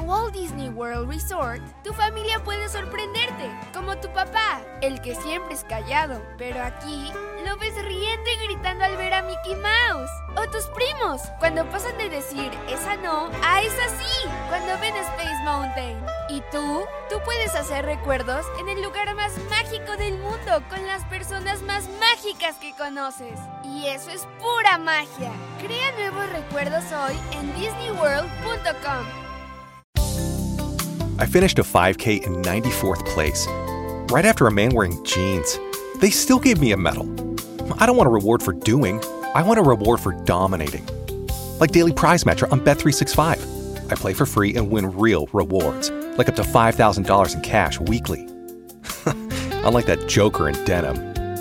Walt Disney World Resort, tu familia puede sorprenderte, como tu papá, el que siempre es callado, pero aquí lo ves riendo y gritando al ver a Mickey Mouse. O tus primos, cuando pasan de decir esa no a esa sí, cuando ven Space Mountain. Y tú puedes hacer recuerdos en el lugar más mágico del mundo, con las personas más mágicas que conoces. Y eso es pura magia. Crea nuevos recuerdos hoy en DisneyWorld.com. I finished a 5K in 94th place, right after a man wearing jeans. They still gave me a medal. I don't want a reward for doing. I want a reward for dominating. Like Daily Prize Matcher on Bet365. I play for free and win real rewards, like up to $5,000 in cash weekly. Unlike that joker in denim.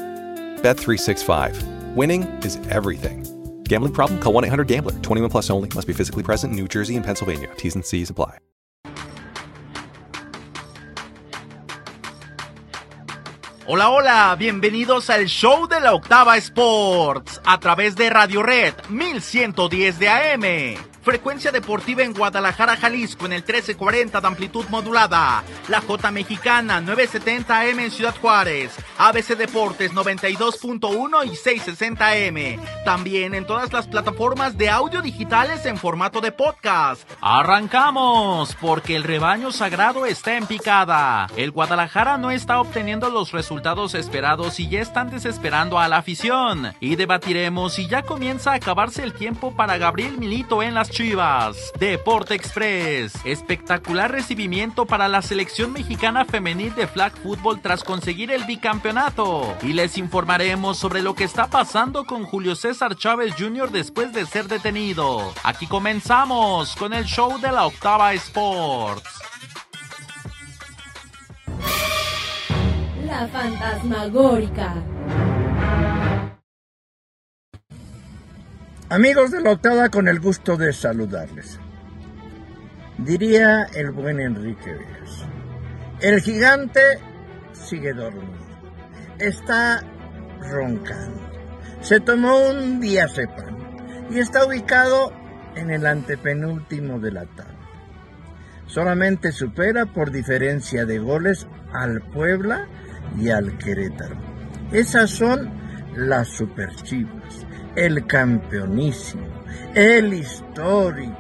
Bet365. Winning is everything. Gambling problem? Call 1-800-GAMBLER. 21 plus only. Must be physically present in New Jersey and Pennsylvania. T's and C's apply. Hola, hola, bienvenidos al show de la Octava Sports a través de Radio Red 1110 de AM. Frecuencia deportiva en Guadalajara, Jalisco en el 1340 de amplitud modulada. La J Mexicana 970 AM en Ciudad Juárez. ABC Deportes 92.1 y 660 AM. También en todas las plataformas de audio digitales en formato de podcast. Arrancamos, porque el rebaño sagrado está en picada. El Guadalajara no está obteniendo los resultados esperados y ya están desesperando a la afición. Y debatiremos si ya comienza a acabarse el tiempo para Gabriel Milito en las Chivas. Deporte Express. Espectacular recibimiento para la selección mexicana femenil de flag football tras conseguir el bicampeonato. Y les informaremos sobre lo que está pasando con Julio César Chávez Jr. después de ser detenido. Aquí comenzamos con el show de la Octava Sports. La fantasmagórica. Amigos de la Octava, con el gusto de saludarles. Diría el buen Enrique Vegas: el gigante sigue dormido, está roncando, se tomó un diazepam y está ubicado en el antepenúltimo de la tabla. Solamente supera por diferencia de goles al Puebla y al Querétaro. Esas son las Superchivas, el campeonísimo, el histórico.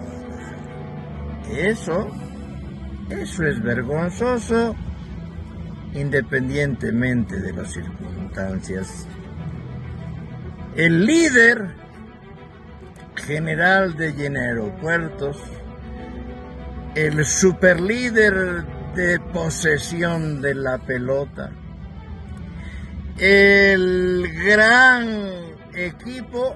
Eso es vergonzoso, independientemente de las circunstancias. El líder general de Aeropuertos, el superlíder de posesión de la pelota, el gran equipo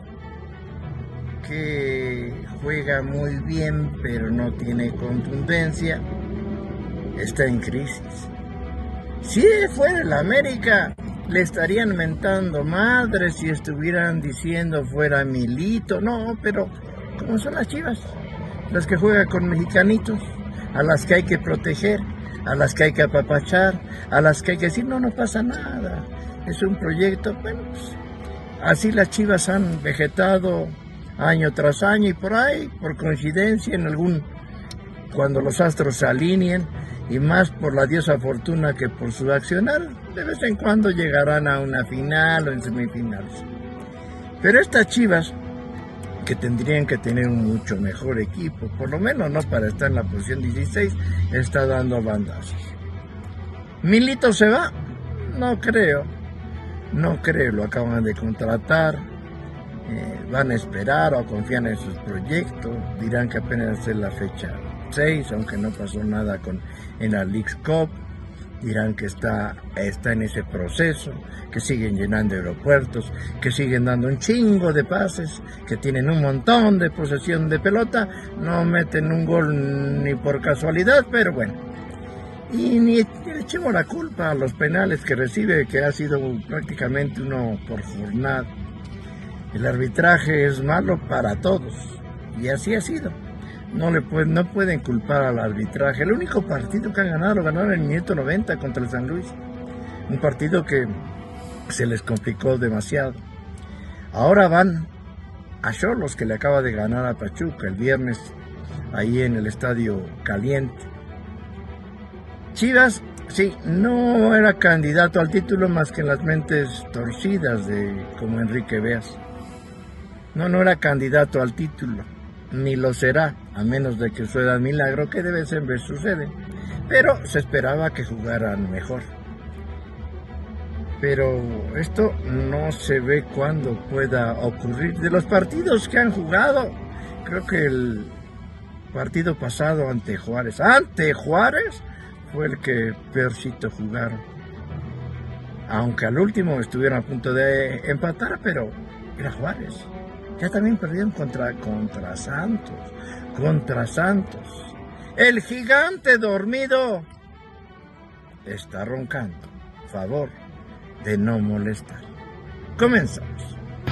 que juega muy bien pero no tiene contundencia, está en crisis. Si fuera el América, le estarían mentando madre si estuvieran diciendo fuera Milito. No, pero como son las Chivas, las que juegan con mexicanitos, a las que hay que proteger, a las que hay que apapachar, a las que hay que decir no pasa nada, es un proyecto. Bueno, pues así las Chivas han vegetado año tras año, y por ahí, por coincidencia, cuando los astros se alineen, y más por la diosa Fortuna que por su accionar, de vez en cuando llegarán a una final o en semifinales. Pero estas Chivas, que tendrían que tener un mucho mejor equipo, por lo menos no para estar en la posición 16, está dando bandazos. ¿Milito se va? No creo, lo acaban de contratar, van a esperar o confían en sus proyectos, dirán que apenas es la fecha 6, aunque no pasó nada en la Leagues Cup, dirán que está en ese proceso, que siguen llenando aeropuertos, que siguen dando un chingo de pases, que tienen un montón de posesión de pelota, no meten un gol ni por casualidad, pero bueno. Y ni le echemos la culpa a los penales que recibe, que ha sido prácticamente uno por jornada. El arbitraje es malo para todos, y así ha sido. No pueden culpar al arbitraje. El único partido que han ganado, lo ganaron en el minuto 90 contra el San Luis. Un partido que se les complicó demasiado. Ahora van a Xolos, que le acaba de ganar a Pachuca el viernes ahí en el Estadio Caliente. Chivas, sí, no era candidato al título más que en las mentes torcidas de como Enrique Beas. No era candidato al título, ni lo será, a menos de que suceda milagro, que de vez en vez sucede. Pero se esperaba que jugaran mejor. Pero esto no se ve cuándo pueda ocurrir. De los partidos que han jugado, creo que el partido pasado ante Juárez fue el que peorcito jugaron. Aunque al último estuvieron a punto de empatar, pero era Juárez. Ya también perdieron contra Santos. El gigante dormido está roncando. Favor de no molestar. Comenzamos.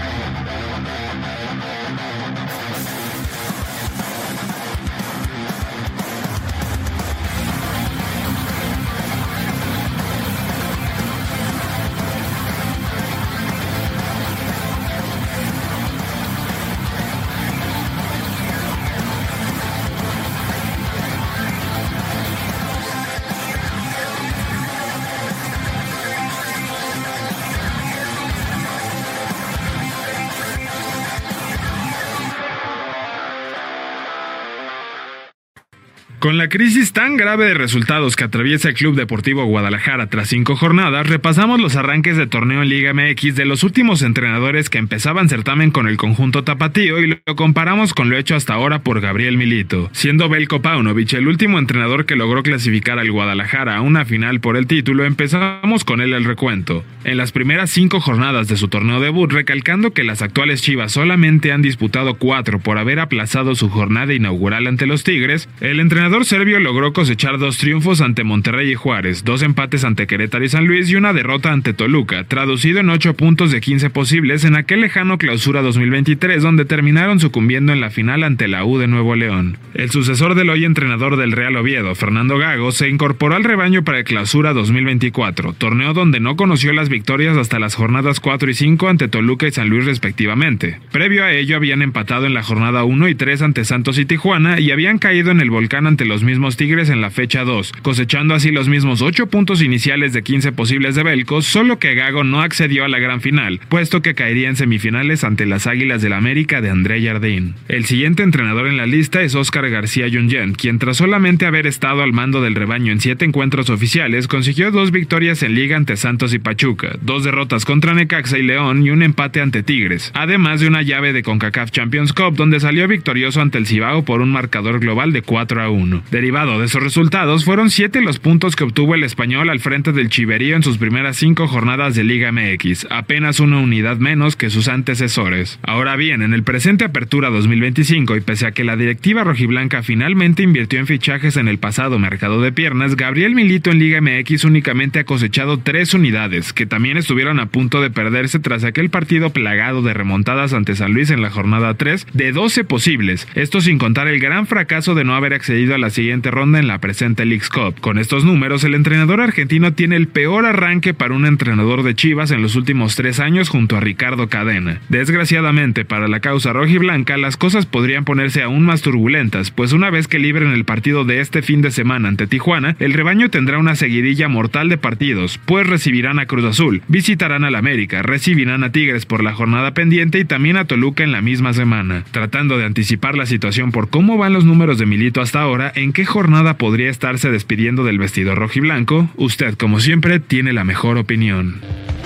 Con la crisis tan grave de resultados que atraviesa el Club Deportivo Guadalajara tras 5 jornadas, repasamos los arranques de torneo en Liga MX de los últimos entrenadores que empezaban certamen con el conjunto tapatío y lo comparamos con lo hecho hasta ahora por Gabriel Milito. Siendo Veljko Paunovic el último entrenador que logró clasificar al Guadalajara a una final por el título, empezamos con él el recuento. En las primeras 5 jornadas de su torneo debut, recalcando que las actuales Chivas solamente han disputado 4 por haber aplazado su jornada inaugural ante los Tigres, el entrenador serbio logró cosechar 2 triunfos ante Monterrey y Juárez, 2 empates ante Querétaro y San Luis y una derrota ante Toluca, traducido en 8 puntos de 15 posibles en aquel lejano clausura 2023 donde terminaron sucumbiendo en la final ante la U de Nuevo León. El sucesor del hoy entrenador del Real Oviedo, Fernando Gago, se incorporó al rebaño para el clausura 2024, torneo donde no conoció las victorias hasta las jornadas 4 y 5 ante Toluca y San Luis respectivamente. Previo a ello habían empatado en la jornada 1 y 3 ante Santos y Tijuana y habían caído en el volcán ante los mismos Tigres en la fecha 2, cosechando así los mismos 8 puntos iniciales de 15 posibles de Veljko, solo que Gago no accedió a la gran final, puesto que caería en semifinales ante las Águilas del América de André Jardín. El siguiente entrenador en la lista es Óscar García Junyent, quien tras solamente haber estado al mando del rebaño en 7 encuentros oficiales, consiguió 2 victorias en Liga ante Santos y Pachuca, 2 derrotas contra Necaxa y León y un empate ante Tigres, además de una llave de CONCACAF Champions Cup donde salió victorioso ante el Cibao por un marcador global de 4-1. Derivado de esos resultados, fueron 7 los puntos que obtuvo el español al frente del Chiverío en sus primeras 5 jornadas de Liga MX, apenas una unidad menos que sus antecesores. Ahora bien, en el presente Apertura 2025 y pese a que la directiva rojiblanca finalmente invirtió en fichajes en el pasado mercado de piernas, Gabriel Milito en Liga MX únicamente ha cosechado 3 unidades, que también estuvieron a punto de perderse tras aquel partido plagado de remontadas ante San Luis en la jornada 3 de 12 posibles, esto sin contar el gran fracaso de no haber accedido a la siguiente ronda en la presente Leagues Cup. Con estos números, el entrenador argentino tiene el peor arranque para un entrenador de Chivas en los últimos 3 años junto a Ricardo Cadena. Desgraciadamente para la causa rojiblanca, las cosas podrían ponerse aún más turbulentas, pues una vez que libren el partido de este fin de semana ante Tijuana, el rebaño tendrá una seguidilla mortal de partidos, pues recibirán a Cruz Azul, visitarán al América, recibirán a Tigres por la jornada pendiente y también a Toluca en la misma semana. Tratando de anticipar la situación por cómo van los números de Milito hasta ahora, ¿en qué jornada podría estarse despidiendo del vestidor rojiblanco? Usted, como siempre, tiene la mejor opinión.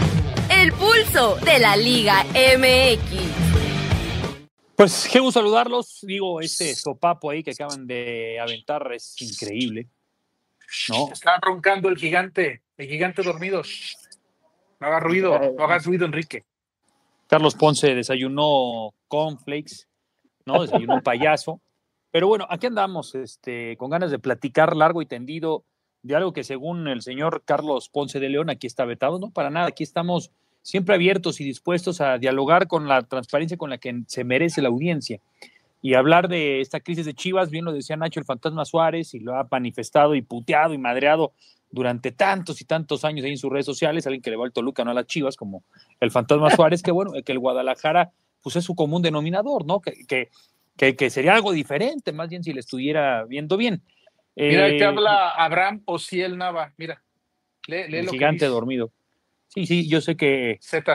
El pulso de la Liga MX. Pues qué gusto saludarlos. Digo, este sopapo ahí que acaban de aventar es increíble, ¿no? Está roncando el gigante dormido. No hagas ruido, Enrique. Carlos Ponce desayunó cornflakes, ¿no? Desayunó un payaso. Pero bueno, aquí andamos con ganas de platicar largo y tendido de algo que según el señor Carlos Ponce de León aquí está vetado. No, para nada, aquí estamos siempre abiertos y dispuestos a dialogar con la transparencia con la que se merece la audiencia y hablar de esta crisis de Chivas. Bien lo decía Nacho, el fantasma Suárez, y lo ha manifestado y puteado y madreado durante tantos y tantos años ahí en sus redes sociales, alguien que le va al Toluca, no a las Chivas, como el fantasma Suárez, que bueno, que el Guadalajara pues es su común denominador, ¿no? Que que sería algo diferente, más bien si le estuviera viendo bien. Mira, ahí te habla Abraham Ociel Nava, mira, lee el lo que gigante dice. dormido. Sí, yo sé que... Z,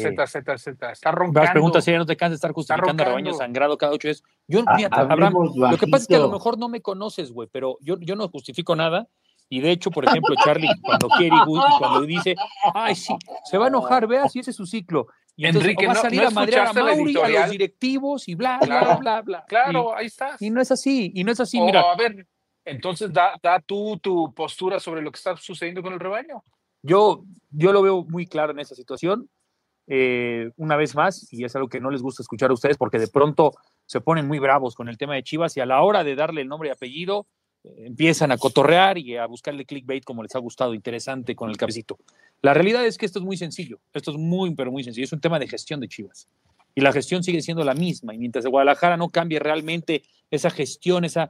está roncando. Las preguntas serias, no te cansas de estar justificando a rebaño sangrado cada 8 días. Fíjate, Abraham, lo que pasa es que a lo mejor no me conoces, güey, pero yo no justifico nada. Y de hecho, por ejemplo, Charlie, cuando quiere y cuando dice, ay, sí, se va a enojar, vea, si ese es su ciclo. Y entonces Enrique, va a salir a madrear a Mauri, a los directivos y bla, claro, bla, bla, bla. Claro, ahí estás. Y no es así, mira. A ver, entonces da tú tu postura sobre lo que está sucediendo con el rebaño. Yo lo veo muy claro en esta situación. Una vez más, y es algo que no les gusta escuchar a ustedes porque de pronto se ponen muy bravos con el tema de Chivas y a la hora de darle el nombre y apellido empiezan a cotorrear y a buscarle clickbait como les ha gustado, interesante con el cabecito. La realidad es que esto es muy sencillo, esto es muy, pero muy sencillo, es un tema de gestión de Chivas y la gestión sigue siendo la misma y mientras Guadalajara no cambie realmente esa gestión, esa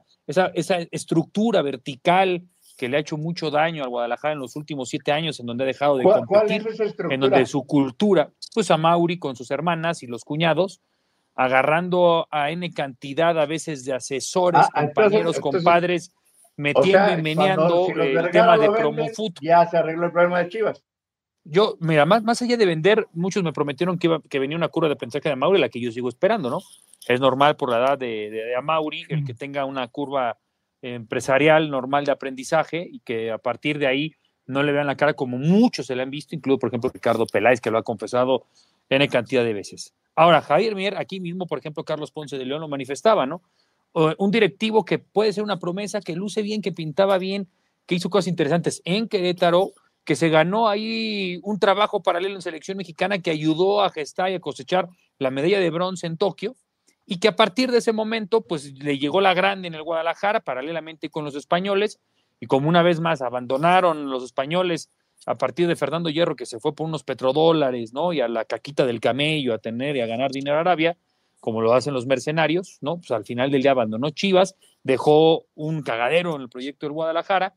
estructura vertical que le ha hecho mucho daño al Guadalajara en los últimos 7 años, en donde ha dejado de competir, ¿Cuál es esa estructura? En donde su cultura, pues a Mauri con sus hermanas y los cuñados, agarrando a N cantidad a veces de asesores, compañeros, compadres, metiendo y meneando el tema de Promofoot. Ya se arregló el problema de Chivas. Yo, mira, más allá de vender, muchos me prometieron que venía una curva de aprendizaje de Amaury, la que yo sigo esperando, ¿no? Es normal por la edad de Amaury, el que tenga una curva empresarial normal de aprendizaje y que a partir de ahí no le vean la cara como muchos se le han visto, incluso por ejemplo Ricardo Peláez, que lo ha confesado N cantidad de veces. Ahora, Javier Mier, aquí mismo, por ejemplo, Carlos Ponce de León lo manifestaba, ¿no? Un directivo que puede ser una promesa, que luce bien, que pintaba bien, que hizo cosas interesantes en Querétaro, que se ganó ahí un trabajo paralelo en selección mexicana que ayudó a gestar y a cosechar la medalla de bronce en Tokio, y que a partir de ese momento, pues le llegó la grande en el Guadalajara, paralelamente con los españoles, y como una vez más abandonaron los españoles a partir de Fernando Hierro, que se fue por unos petrodólares, ¿no? Y a la caquita del camello, a tener y a ganar dinero a Arabia, como lo hacen los mercenarios, ¿no? Pues al final del día abandonó Chivas, dejó un cagadero en el proyecto del Guadalajara,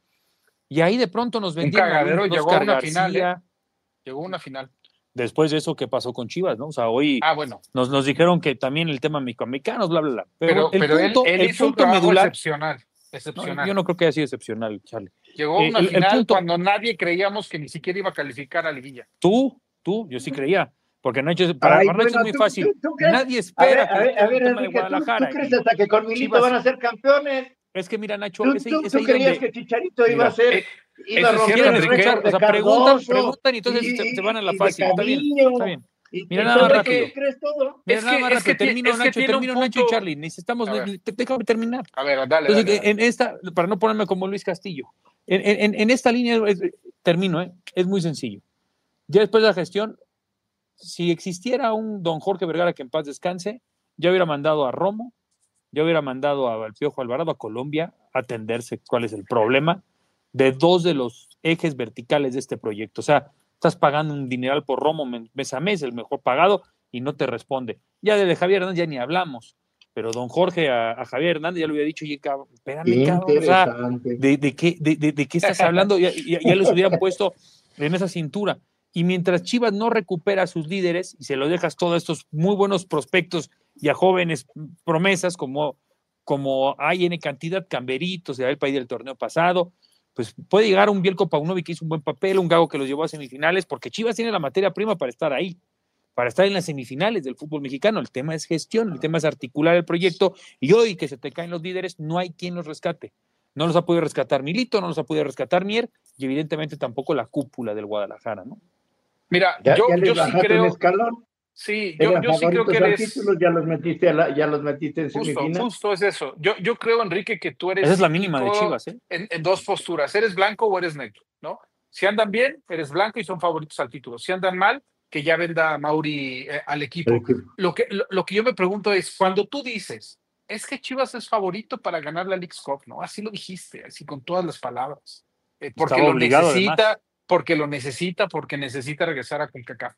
y ahí de pronto nos vendieron. Un cagadero, llegó a una García, final. Llegó a una final. Después de eso, ¿qué pasó con Chivas, no? O sea, hoy bueno. nos dijeron que también el tema mexicanos, bla, bla, bla. Pero él hizo un trabajo medular, excepcional. No, yo no creo que haya sido excepcional, Charlie. Llegó a una final cuando nadie creíamos que ni siquiera iba a calificar a liguilla. Tú, yo sí creía. Porque Nacho, para Nacho es muy fácil. Nadie espera a ver, Enrique, ¿tú crees hasta que con Milito Chivas van a ser campeones? Es que mira, Nacho, ¿Tú creías que Chicharito iba a ser? Iba a romper el récord de Cardoso, preguntan y entonces se van a la fácil. Está bien. Mira, nada más rápido. ¿Crees todo? Mira, nada más rápido. Termino, Nacho y Charlie. Necesitamos, déjame terminar. A ver, dale. Entonces, en esta, para no ponerme como Luis Castillo, en esta línea, termino, es muy sencillo. Ya después de la gestión, si existiera un don Jorge Vergara que en paz descanse, ya hubiera mandado a Romo, ya hubiera mandado a Piojo Alvarado a Colombia a atenderse cuál es el problema de dos de los ejes verticales de este proyecto. O sea, estás pagando un dineral por Romo mes a mes, el mejor pagado, y no te responde. Ya de Javier Hernández ya ni hablamos, pero don Jorge a Javier Hernández ya le hubiera dicho, oye, cabrón, espérame, cabrón, o sea, ¿de qué estás hablando? Ya los hubieran puesto en esa cintura. Y mientras Chivas no recupera a sus líderes y se lo dejas todos estos muy buenos prospectos y a jóvenes promesas como hay en cantidad, Camberitos, de haber perdido el torneo pasado, pues puede llegar un Bielko Paunovic que hizo un buen papel, un Gago que los llevó a semifinales, porque Chivas tiene la materia prima para estar ahí, para estar en las semifinales del fútbol mexicano. El tema es gestión, el tema es articular el proyecto, y hoy que se te caen los líderes, no hay quien los rescate. No los ha podido rescatar Milito, no los ha podido rescatar Mier, y evidentemente tampoco la cúpula del Guadalajara, ¿no? Mira, yo sí creo. Escalón. Sí, yo sí creo que eres. Títulos, ya los metiste en semifinal. Justo es eso. Yo creo, Enrique, que tú eres. Esa es la mínima de Chivas, ¿eh? En dos posturas. ¿Eres blanco o eres negro? ¿No? Si andan bien, eres blanco y son favoritos al título. Si andan mal, que ya venda Mauri al equipo. Lo que yo me pregunto es, cuando tú dices, es que Chivas es favorito para ganar la Leagues Cup, ¿no? Así lo dijiste, así con todas las palabras. Porque lo necesita. Porque lo necesita, porque necesita regresar a CONCACAF.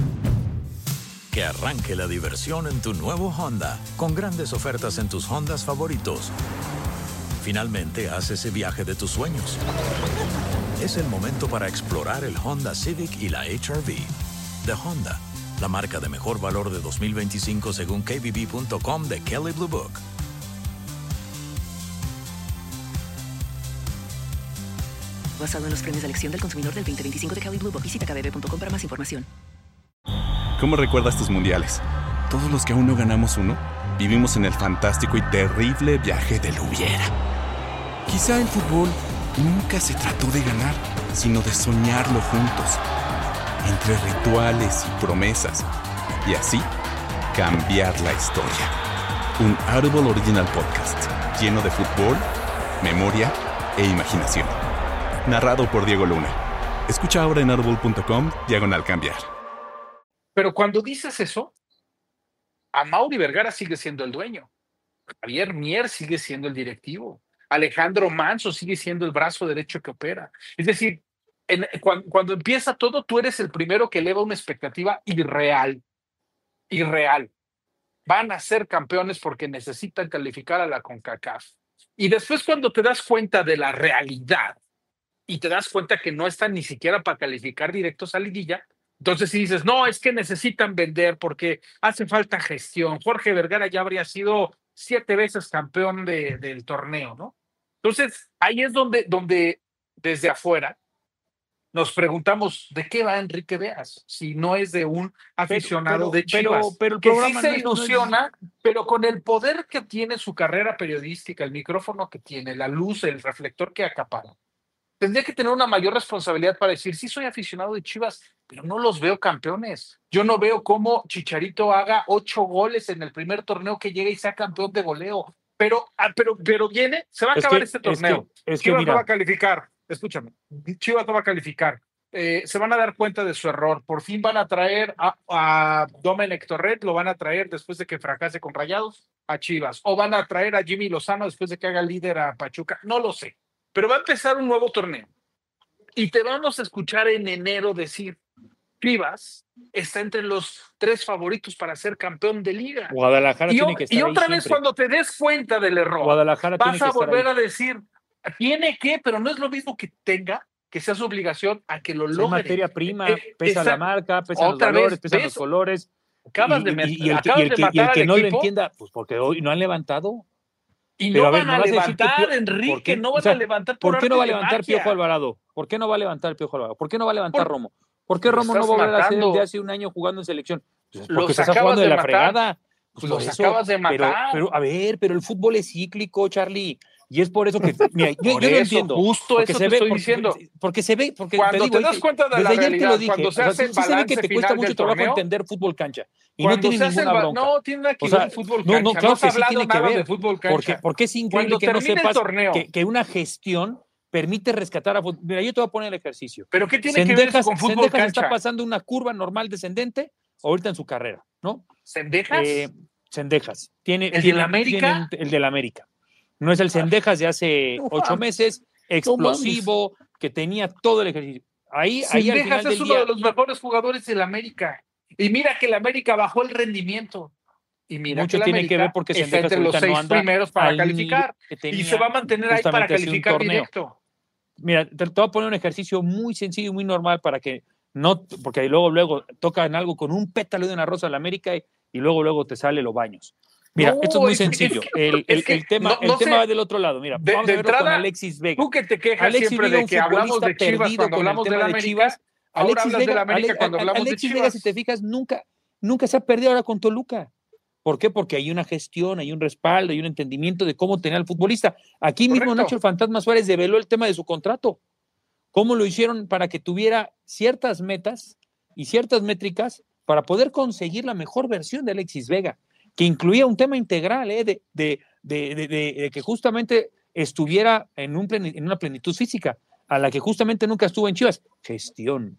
Que arranque la diversión en tu nuevo Honda, con grandes ofertas en tus Hondas favoritos. Finalmente, haz ese viaje de tus sueños. Es el momento para explorar el Honda Civic y la HR-V. De Honda, la marca de mejor valor de 2025 según KBB.com de Kelley Blue Book. Basado en los premios de elección del consumidor del 2025 de Kelley Blue Book. Visita kbb.com para más información. ¿Cómo recuerdas tus mundiales? Todos los que aún no ganamos uno, vivimos en el fantástico y terrible viaje del hubiera. Quizá el fútbol nunca se trató de ganar, sino de soñarlo juntos. Entre rituales y promesas. Y así, cambiar la historia. Un Audible Original Podcast, lleno de fútbol, memoria e imaginación. Narrado por Diego Luna. Escucha ahora en audible.com/cambiar. Pero cuando dices eso, Amaury Vergara sigue siendo el dueño. Javier Mier sigue siendo el directivo. Alejandro Manso sigue siendo el brazo derecho que opera. Es decir, cuando empieza todo, tú eres el primero que eleva una expectativa irreal. Irreal. Van a ser campeones porque necesitan calificar a la CONCACAF. Y después, cuando te das cuenta de la realidad y te das cuenta que no están ni siquiera para calificar directos a liguilla, entonces si dices, no, es que necesitan vender porque hace falta gestión. Jorge Vergara ya habría sido 7 veces campeón del torneo, ¿no? Entonces, ahí es donde desde afuera nos preguntamos, ¿de qué va Enrique Beas? Si no es de un aficionado de Chivas, pero el que programa sí se ilusiona, pero con el poder que tiene su carrera periodística, el micrófono que tiene, la luz, el reflector que acapara, tendría que tener una mayor responsabilidad para decir, sí soy aficionado de Chivas, pero no los veo campeones. Yo no veo cómo Chicharito haga 8 goles en el primer torneo que llega y sea campeón de goleo. Pero viene, se va a acabar este torneo. Chivas no va a calificar. Escúchame, Chivas no va a calificar. Se van a dar cuenta de su error. Por fin van a traer a Domenech Torrent, lo van a traer después de que fracase con Rayados a Chivas. O van a traer a Jimmy Lozano después de que haga líder a Pachuca. No lo sé. Pero va a empezar un nuevo torneo. Y te vamos a escuchar en enero decir, Chivas está entre los 3 favoritos para ser campeón de liga. Guadalajara tiene que estar y otra ahí vez siempre. cuando te des cuenta del error, Guadalajara vas a volver ahí. a decir, tiene que, pero no es lo mismo que tenga, que sea su obligación a que lo logre. Es materia prima, pesa la marca, pesan los valores, pesan los colores. Acabas de matar el que no lo entienda, pues porque hoy no han levantado. Y no van a levantar, Enrique, no van a levantar. ¿Por qué no va a levantar Piojo Alvarado? ¿Por qué no va a levantar Piojo Alvarado? ¿Por qué no va a levantar Romo? ¿Por qué Romo no va a volver a ser el de hace un año jugando en selección? Pues porque se está jugando de la fregada. Pues los acabas de matar. Pero el fútbol es cíclico, Charlie. Y es por eso que, mira, yo lo entiendo. Justo eso te estoy diciendo. Porque se ve, porque cuando te das cuenta de la realidad, cuando se hace el balance se ve que te cuesta mucho trabajo entender fútbol cancha. Y no tiene ninguna bronca. No tiene nada que ver el fútbol cancha. No, claro que sí tiene que ver. Fútbol cancha. Porque es increíble que no sepas que una gestión permite rescatar a fútbol. Mira, yo te voy a poner el ejercicio. ¿Pero qué tiene que ver eso con fútbol cancha? Está pasando una curva normal descendente ahorita en su carrera, ¿no? ¿Cendejas? Cendejas. ¿El del América? El del América. No es el Cendejas de hace 8 meses, explosivo, que tenía todo el ejercicio. Ahí al final del es uno de los mejores jugadores del América. Y mira que el América bajó el rendimiento. Y mira mucho que tiene que ver porque está entre los 6 primeros para calificar. Y se va a mantener ahí para calificar directo. Mira, te voy a poner un ejercicio muy sencillo y muy normal para que no, porque luego tocan algo con un pétalo de una rosa a la América y luego te sale los baños. Mira, esto es muy sencillo. El tema va del otro lado. Mira, vamos a verlo con Alexis Vega. Tú que te quejas siempre de que hablamos de Chivas cuando hablamos de la América, ahora hablas de la América cuando hablamos de Chivas. Alexis Vega, si te fijas, nunca se ha perdido ahora con Toluca. ¿Por qué? Porque hay una gestión, hay un respaldo, hay un entendimiento de cómo tener al futbolista. Aquí mismo Nacho el Fantasma Suárez develó el tema de su contrato. Cómo lo hicieron para que tuviera ciertas metas y ciertas métricas para poder conseguir la mejor versión de Alexis Vega, que incluía un tema integral de que justamente estuviera en una plenitud física, a la que justamente nunca estuvo en Chivas. Gestión,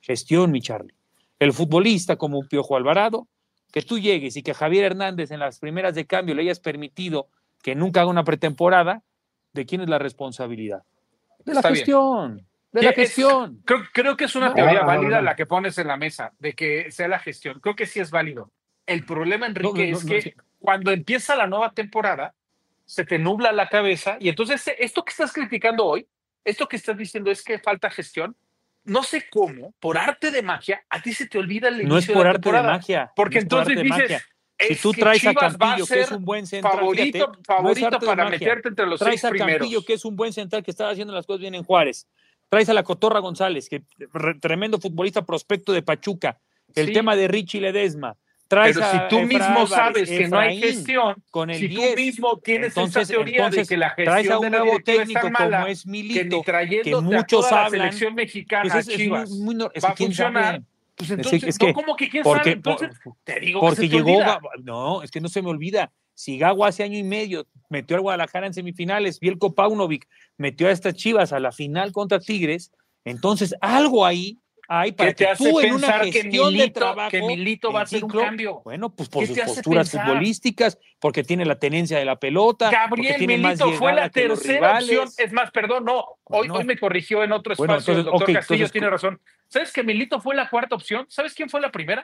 mi Charlie. El futbolista como un Piojo Alvarado, que tú llegues y que Javier Hernández en las primeras de cambio le hayas permitido que nunca haga una pretemporada, ¿de quién es la responsabilidad? De la gestión. De la gestión. Creo que es una teoría válida la que pones en la mesa, de que sea la gestión. Creo que sí es válido. El problema, Enrique, es que cuando empieza la nueva temporada, se te nubla la cabeza y entonces esto que estás criticando hoy, esto que estás diciendo es que falta gestión. No sé cómo, por arte de magia, a ti se te olvida el inicio de la temporada. No es por arte de magia. Porque entonces dices, si tú traes a Campillo, que es un buen central, favorito para meterte entre los 6 primeros. Traes a Campillo, que es un buen central, que estaba haciendo las cosas bien en Juárez. traes a la Cotorra González, que tremendo futbolista prospecto de Pachuca, el tema de Richie Ledesma. Pero si tú mismo sabes que no hay gestión, con el si 10, tú mismo tienes esa entonces teoría de que la traes a gestión un de la nuevo directiva técnico es tan mala, como es Milito, que ni que muchos a toda la hablan, selección mexicana pues Chivas va a funcionar, pues entonces, ¿cómo que quién sabe? Entonces, te digo que se te olvida. No, es que no se me olvida. Si Gago hace año y medio metió al Guadalajara en semifinales, Bielko Paunovic metió a estas Chivas a la final contra Tigres, entonces algo ahí hay para que tú en una gestión de trabajo que Milito va a hacer un cambio. Bueno, pues por sus posturas futbolísticas, porque tiene la tenencia de la pelota, Gabriel tiene Milito más fue la que los tercera rivales. opción. Es más, perdón, no. Hoy me corrigió en otro espacio el doctor Castillo, tiene razón. ¿Sabes que Milito fue la cuarta opción? ¿Sabes quién fue la primera?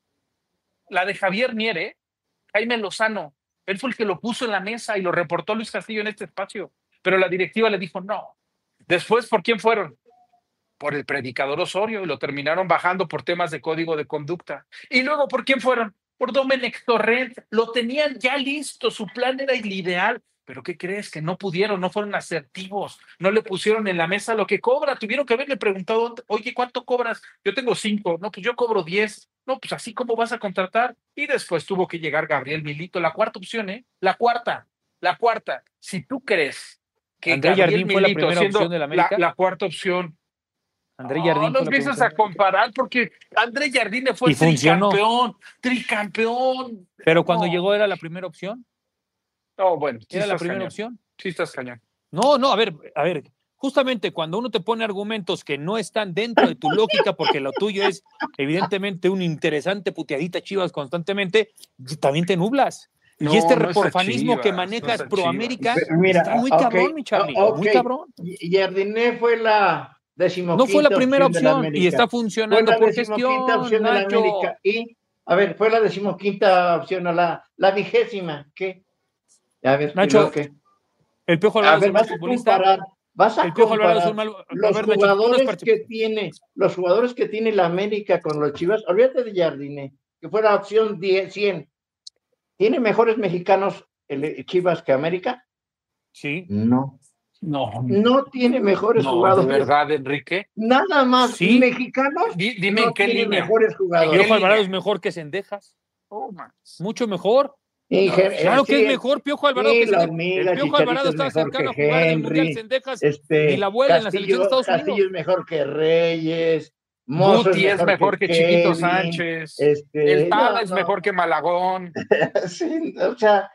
La de Javier Mier, Jaime Lozano. Él fue el que lo puso en la mesa y lo reportó Luis Castillo en este espacio. Pero la directiva le dijo no. Después, ¿por quién fueron? Por el predicador Osorio, y lo terminaron bajando por temas de código de conducta. Y luego, ¿por quién fueron? Por Domenech Torrent. Lo tenían ya listo, su plan era el ideal. Pero ¿qué crees? Que no pudieron, no fueron asertivos, no le pusieron en la mesa lo que cobra. Tuvieron que haberle preguntado, oye, ¿cuánto cobras? Yo tengo 5, no, pues yo cobro 10. No, pues así como vas a contratar. Y después tuvo que llegar Gabriel Milito, la cuarta opción, La cuarta. Si tú crees que André Gabriel Jardín fue la Milito, primera opción de la América, la cuarta opción, André Jardín no empiezas a comparar porque André Jardín fue tricampeón. Pero cuando llegó era la primera opción. No, bueno, era la primera opción. Sí estás cañón. No, a ver, justamente cuando uno te pone argumentos que no están dentro de tu lógica, porque lo tuyo es evidentemente un interesante puteadita Chivas constantemente, también te nublas. Y este reporfanismo que manejas pro América está muy cabrón, mi Charlie, muy cabrón. Jardiné fue la 15ª. No fue la primera opción y está funcionando por gestión, opción de la América. Y, a ver, fue la 15ª opción, la 20ª. ¿Qué? A ver, Nacho, el Piojo Alvarado es un mal futbolista. Vas a comparar los jugadores que tiene la América con los Chivas. Olvídate de Jardiné, que fue la opción 100. ¿Tiene mejores mexicanos el Chivas que América? Sí. No tiene mejores jugadores. ¿De verdad, Enrique? Nada más mexicanos. Dime en qué línea. Mejores jugadores. Piojo Alvarado es mejor que Cendejas. Mucho mejor. Claro que es mejor Piojo Alvarado que Cendejas. El Piojo Alvarado estaba cercano a jugar en el Mundial Cendejas y la abuela en la selección de Estados Unidos. Castillo es mejor que Reyes. Muti es mejor que Chiquito Sánchez. El Tala es mejor que Malagón. Sí, o sea,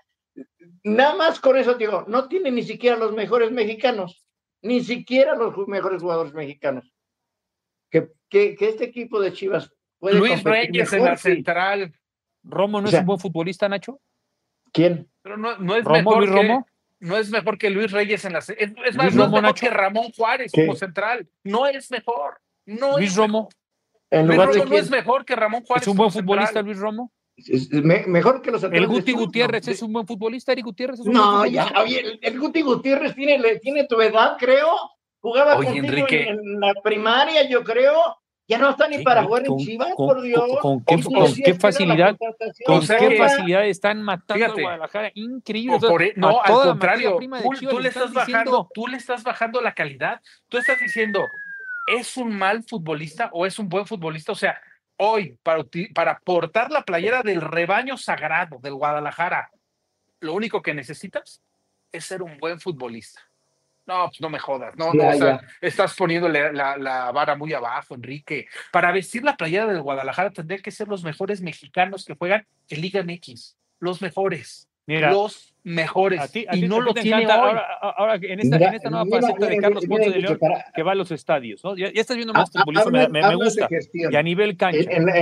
nada más con eso digo, no tiene ni siquiera los mejores mexicanos, ni siquiera los mejores jugadores mexicanos. Que este equipo de Chivas puede Luis Reyes en la central. ¿Romo no es un buen futbolista, Nacho? ¿Quién? Pero no es ¿Romo, mejor Luis Romo? No es mejor que Luis Reyes en la central. Es más, Luis no Romo, es mejor Nacho. que Ramón Juárez como central. No es mejor. Luis Romo. Luis Romo no es mejor que Ramón Juárez. ¿Es un buen futbolista Luis Romo? Mejor que los El Guti Gutiérrez es un buen futbolista. Eric Gutiérrez es un buen futbolista. Oye, el Guti Gutiérrez tiene tu edad, creo. Jugaba contigo Enrique, en la primaria, yo creo. Ya no está ni para jugar en Chivas, por Dios. ¿Con qué facilidad? ¿Con qué facilidad están matando a Guadalajara? Increíble. No, al contrario, tú le estás bajando la calidad. Tú estás diciendo, ¿es un mal futbolista o es un buen futbolista? O sea, hoy, para portar la playera del rebaño sagrado del Guadalajara, lo único que necesitas es ser un buen futbolista. No, pues no me jodas. Estás poniéndole la vara muy abajo, Enrique. Para vestir la playera del Guadalajara tendrían que ser los mejores mexicanos que juegan en Liga MX. Los mejores. Mira, los mejores. A ti no lo tiene encanta, hoy. Ahora en esta nueva faceta de Carlos Ponce de León, que va a los estadios, ¿no? Ya estás viendo más futbolistas, me gusta. Y a nivel cancha.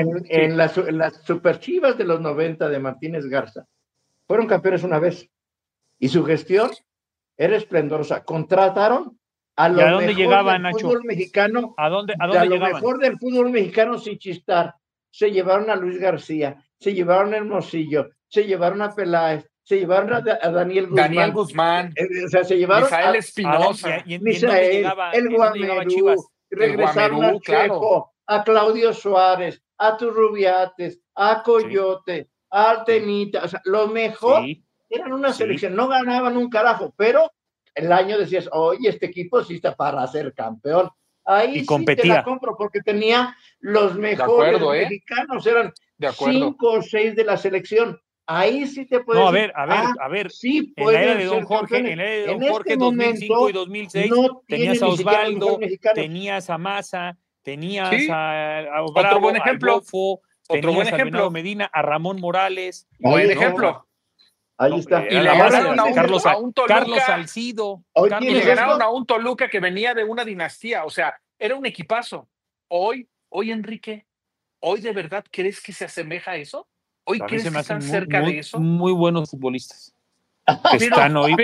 En las superchivas de los 90 de Martínez Garza, fueron campeones una vez. Y su gestión era esplendorosa. Contrataron a lo mejor del fútbol mexicano. ¿A dónde a llegaban? Lo mejor del fútbol mexicano sin chistar. Se llevaron a Luis García, se llevaron a Hermosillo, se llevaron a Peláez, se llevaron a Daniel Guzmán. O sea, se llevaron Misael Espinosa. Misael, el Guamerú, regresaron a Checo, a Claudio Suárez, a Turrubiates, a Coyote, a Artemita. O sea, lo mejor eran una selección. No ganaban un carajo, pero el año decías, oye, este equipo sí está para ser campeón. ahí y sí competía. te la compro porque tenía los mejores mexicanos, eran 5 o 6 de la selección. Ahí sí te puedes decir. A ver. Sí, en la era de Don Jorge, en la era de Don Jorge, 2005 y 2006, no tenías a Osvaldo, tenías a Maza, tenías a Bravo, al Bofo, tenías a Venado Medina, a Ramón Morales. Buen ejemplo. Ahí está. Y le ganaron a un Toluca. Carlos Salcido. Y le ganaron a un Toluca que venía de una dinastía. O sea, era un equipazo. Hoy, Enrique, ¿hoy de verdad crees que se asemeja a eso? ¿Hoy crees que están cerca de eso? Muy buenos futbolistas. Están hoy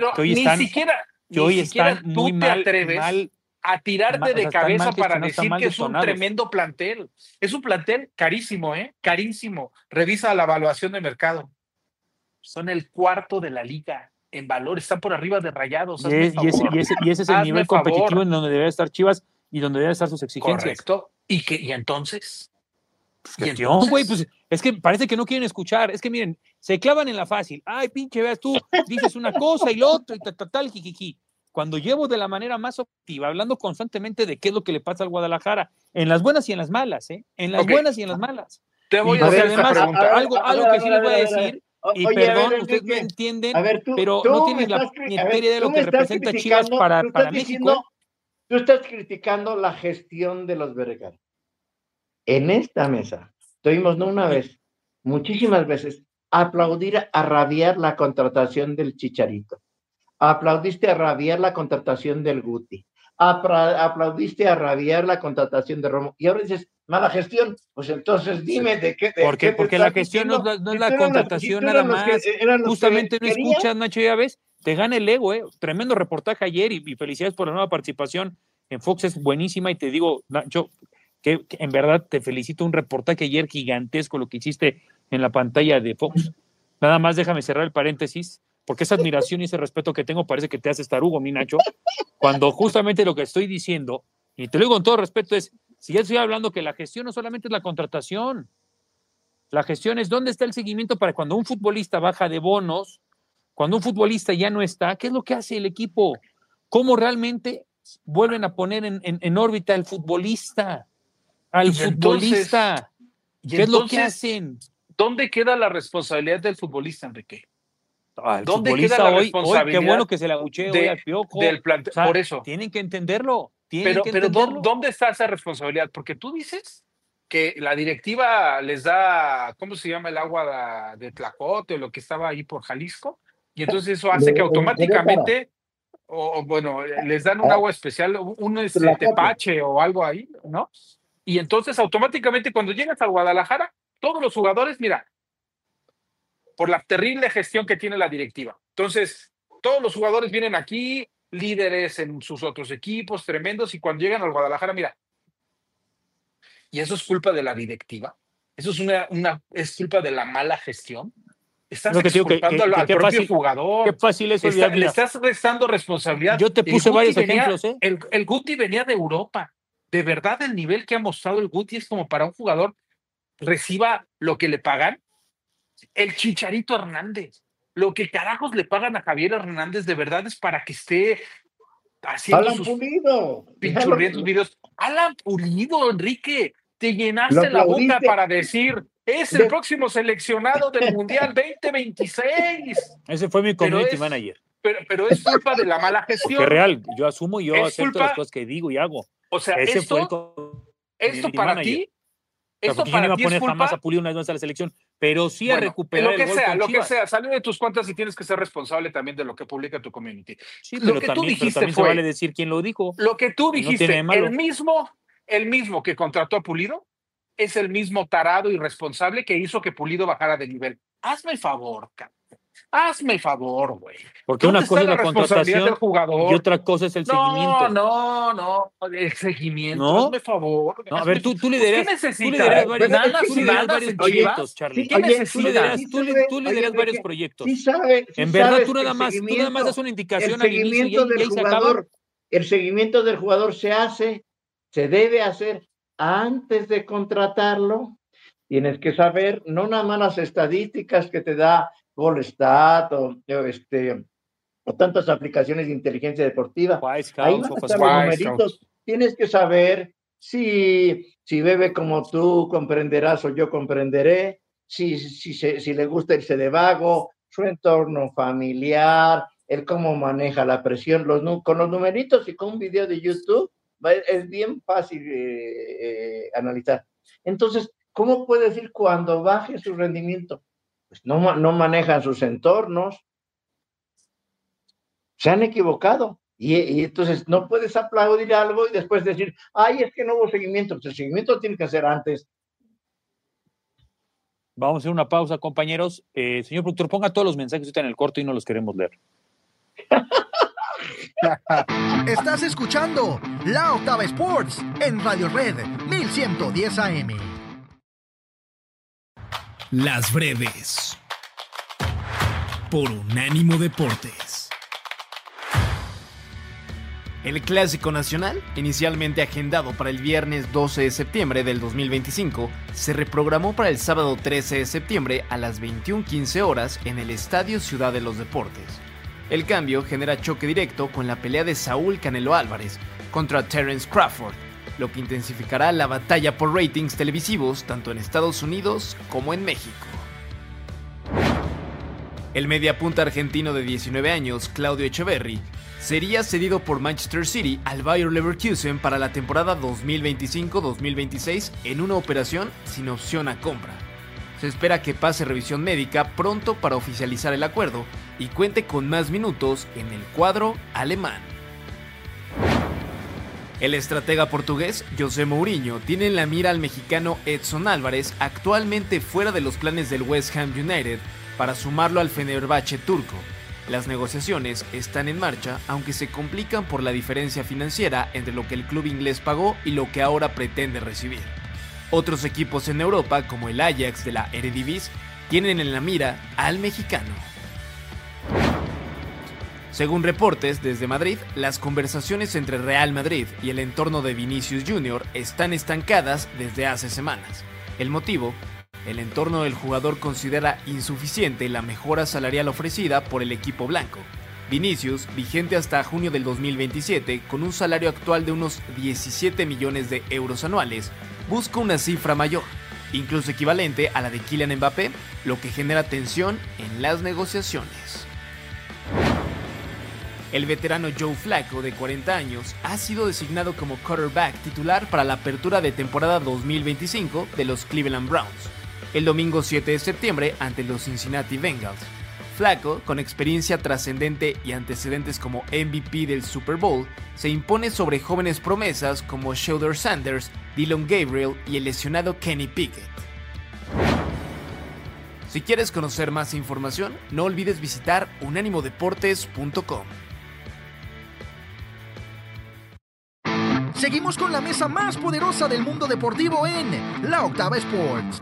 están muy tú te atreves a tirarte de cabeza para decir que es un tremendo plantel. Es un plantel carísimo, carísimo. Revisa la evaluación de mercado. Son el cuarto de la liga en valor, están por arriba de Rayados. Y ese es el nivel competitivo en donde debe estar Chivas y donde deben estar sus exigencias. Correcto. ¿Y entonces? Pues es que parece que no quieren escuchar. Es que miren, se clavan en la fácil. Ay, pinche, veas tú, dices una cosa y lo otro y tal, jijiji. Cuando llevo de la manera más objetiva, hablando constantemente de qué es lo que le pasa al Guadalajara, en las buenas y en las malas, en las buenas y en las malas. Te voy a hacer esta pregunta. Algo que sí les voy a decir, y perdón, ustedes no entienden, pero no tienen ni idea de lo que representa Chivas para México. Tú estás criticando la gestión de los Vergara. En esta mesa, tuvimos no una vez, muchísimas veces, aplaudir a rabiar la contratación del Chicharito. Aplaudiste a rabiar la contratación del Guti. Aplaudiste a rabiar la contratación de Romo. Y ahora dices, mala gestión. Pues entonces dime de qué. Porque la gestión no es la contratación nada más. Justamente no escuchas, Nacho, ya ves, te gana el ego, Tremendo reportaje ayer y felicidades por la nueva participación en Fox, es buenísima y te digo, Nacho, que en verdad te felicito, un reportaje ayer gigantesco lo que hiciste en la pantalla de Fox. Nada más déjame cerrar el paréntesis, porque esa admiración y ese respeto que tengo parece que te haces tarugo, mi Nacho, cuando justamente lo que estoy diciendo, y te lo digo con todo respeto, es, si ya estoy hablando que la gestión no solamente es la contratación, la gestión es dónde está el seguimiento para cuando un futbolista baja de bonos, cuando un futbolista ya no está, ¿qué es lo que hace el equipo? ¿Cómo realmente vuelven a poner en órbita al futbolista? Al futbolista. ¿Qué es lo que hacen? ¿Dónde queda la responsabilidad del futbolista, Enrique? ¿Dónde queda la responsabilidad? Qué bueno que se le abuchee hoy al Piojo. Por eso. Tienen que entenderlo. Pero ¿dónde está esa responsabilidad? Porque tú dices que la directiva les da, ¿cómo se llama el agua de Tlacote o lo que estaba ahí por Jalisco? Y entonces eso hace que automáticamente, les dan un agua especial, un tepache o algo ahí, ¿no? Y entonces automáticamente cuando llegas al Guadalajara, todos los jugadores, mira, por la terrible gestión que tiene la directiva. Entonces, todos los jugadores vienen aquí, líderes en sus otros equipos, tremendos, y cuando llegan al Guadalajara, mira, y eso es culpa de la directiva, eso es culpa de la mala gestión. Estás exculpando al propio jugador. Qué fácil es le estás restando responsabilidad. Yo te puse varios ejemplos. El Guti venía de Europa. De verdad, el nivel que ha mostrado el Guti es como para un jugador reciba lo que le pagan. El Chicharito Hernández. Lo que carajos le pagan a Javier Hernández de verdad es para que esté haciendo Alan Pulido. Pinchurrientos videos. Alan Pulido, Enrique. Te llenaste la boca para decir, es el próximo seleccionado del Mundial 2026. Ese fue mi community manager. Pero es culpa de la mala gestión. Porque real, yo asumo y yo acepto las cosas que digo y hago. O sea, esto para ti, esto para no iba a poner jamás a Pulido una vez más a la selección, pero sí a recuperar lo que sea, salió de tus cuentas y tienes que ser responsable también de lo que publica tu community. Sí, pero también se vale decir quién lo dijo. Lo que tú dijiste, el mismo que contrató a Pulido es el mismo tarado irresponsable que hizo que Pulido bajara de nivel. Hazme el favor, cabrón. Hazme favor, güey. Porque una cosa es la contratación del jugador y otra cosa es el seguimiento. No, el seguimiento. ¿No? Hazme favor. No, a ver, tú lideras varios proyectos, Charlie. ¿Qué necesitas? Tú lideras varios proyectos. En verdad, tú nada más das una indicación al inicio y ahí se acaba. El seguimiento del jugador se debe hacer antes de contratarlo. Tienes que saber, no nada más las estadísticas que te da Golstat o tantas aplicaciones de inteligencia deportiva. Ahí van a estar los numeritos. tienes que saber si bebe como tú comprenderás o yo comprenderé, si le gusta irse de vago, su entorno familiar, el cómo maneja la presión, con los numeritos y con un video de YouTube, es bien fácil analizar. Entonces, ¿cómo puede decir cuando baje su rendimiento? Pues no manejan sus entornos, se han equivocado. Y entonces no puedes aplaudir algo y después decir, ay, es que no hubo seguimiento. Pues el seguimiento tiene que hacer antes. Vamos a hacer una pausa, compañeros. Señor productor, ponga todos los mensajes que están en el corto y no los queremos leer. Estás escuchando La Octava Sports en Radio Red 1110 AM. Las breves. Por Unánimo Deportes. El Clásico Nacional, inicialmente agendado para el viernes 12 de septiembre del 2025, se reprogramó para el sábado 13 de septiembre a las 21:15 horas en el Estadio Ciudad de los Deportes. El cambio genera choque directo con la pelea de Saúl Canelo Álvarez contra Terence Crawford, lo que intensificará la batalla por ratings televisivos tanto en Estados Unidos como en México. El mediapunta argentino de 19 años, Claudio Echeverri, sería cedido por Manchester City al Bayer Leverkusen para la temporada 2025-2026 en una operación sin opción a compra. Se espera que pase revisión médica pronto para oficializar el acuerdo y cuente con más minutos en el cuadro alemán. El estratega portugués José Mourinho tiene en la mira al mexicano Edson Álvarez, actualmente fuera de los planes del West Ham United, para sumarlo al Fenerbahce turco. Las negociaciones están en marcha, aunque se complican por la diferencia financiera entre lo que el club inglés pagó y lo que ahora pretende recibir. Otros equipos en Europa, como el Ajax de la Eredivisie, tienen en la mira al mexicano. Según reportes desde Madrid, las conversaciones entre Real Madrid y el entorno de Vinicius Jr. están estancadas desde hace semanas. El motivo: el entorno del jugador considera insuficiente la mejora salarial ofrecida por el equipo blanco. Vinicius, vigente hasta junio del 2027, con un salario actual de unos 17 millones de euros anuales, busca una cifra mayor, incluso equivalente a la de Kylian Mbappé, lo que genera tensión en las negociaciones. El veterano Joe Flacco, de 40 años, ha sido designado como quarterback titular para la apertura de temporada 2025 de los Cleveland Browns, el domingo 7 de septiembre ante los Cincinnati Bengals. Flacco, con experiencia trascendente y antecedentes como MVP del Super Bowl, se impone sobre jóvenes promesas como Shedeur Sanders, Dillon Gabriel y el lesionado Kenny Pickett. Si quieres conocer más información, no olvides visitar unánimodeportes.com. Seguimos con la mesa más poderosa del mundo deportivo en La Octava Sports.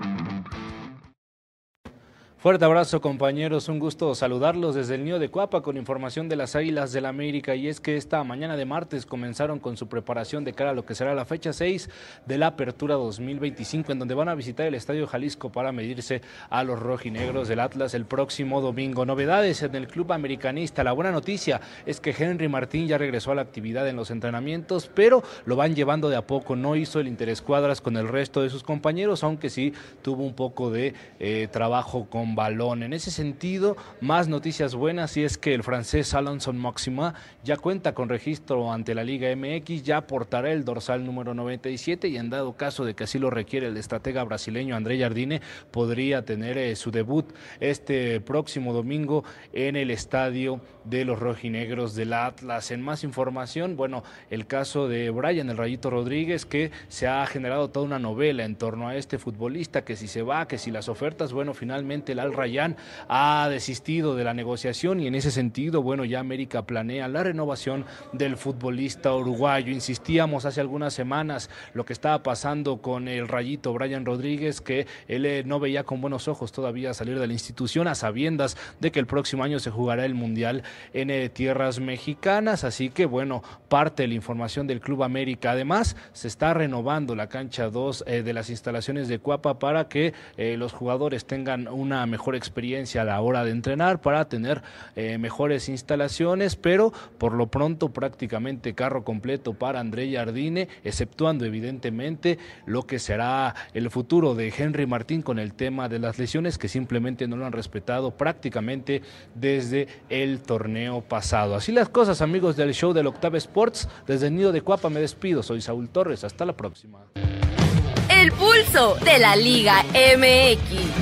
Fuerte abrazo, compañeros, un gusto saludarlos desde el Nido de Cuapa con información de las Águilas del América, y es que esta mañana de martes comenzaron con su preparación de cara a lo que será la fecha 6 de la Apertura 2025, en donde van a visitar el Estadio Jalisco para medirse a los rojinegros del Atlas el próximo domingo. Novedades en el club americanista. La buena noticia es que Henry Martín ya regresó a la actividad en los entrenamientos, pero lo van llevando de a poco. No hizo el interescuadras con el resto de sus compañeros, aunque sí tuvo un poco de trabajo con balón. En ese sentido, más noticias buenas, y es que el francés Alanson Maximin ya cuenta con registro ante la Liga MX, ya portará el dorsal número 97 y en dado caso de que así lo requiere el estratega brasileño André Jardine, podría tener su debut este próximo domingo en el estadio de los rojinegros del Atlas. En más información, bueno, el caso de Brian el Rayito Rodríguez, que se ha generado toda una novela en torno a este futbolista, que si se va, que si las ofertas, bueno, finalmente el Al Rayyan ha desistido de la negociación, y en ese sentido, bueno, ya América planea la renovación del futbolista uruguayo. Insistíamos hace algunas semanas lo que estaba pasando con el Rayito Brian Rodríguez, que él no veía con buenos ojos todavía salir de la institución, a sabiendas de que el próximo año se jugará el Mundial en tierras mexicanas. Así que bueno, parte de la información del Club América. Además, se está renovando la cancha 2 de las instalaciones de Cuapa para que los jugadores tengan una mejor experiencia a la hora de entrenar, para tener mejores instalaciones, pero por lo pronto prácticamente carro completo para André Jardine, exceptuando evidentemente lo que será el futuro de Henry Martín con el tema de las lesiones, que simplemente no lo han respetado prácticamente desde el torneo pasado. Así las cosas, amigos del show del Octava Sports. Desde el Nido de Cuapa me despido, soy Saúl Torres, hasta la próxima. El pulso de la Liga MX.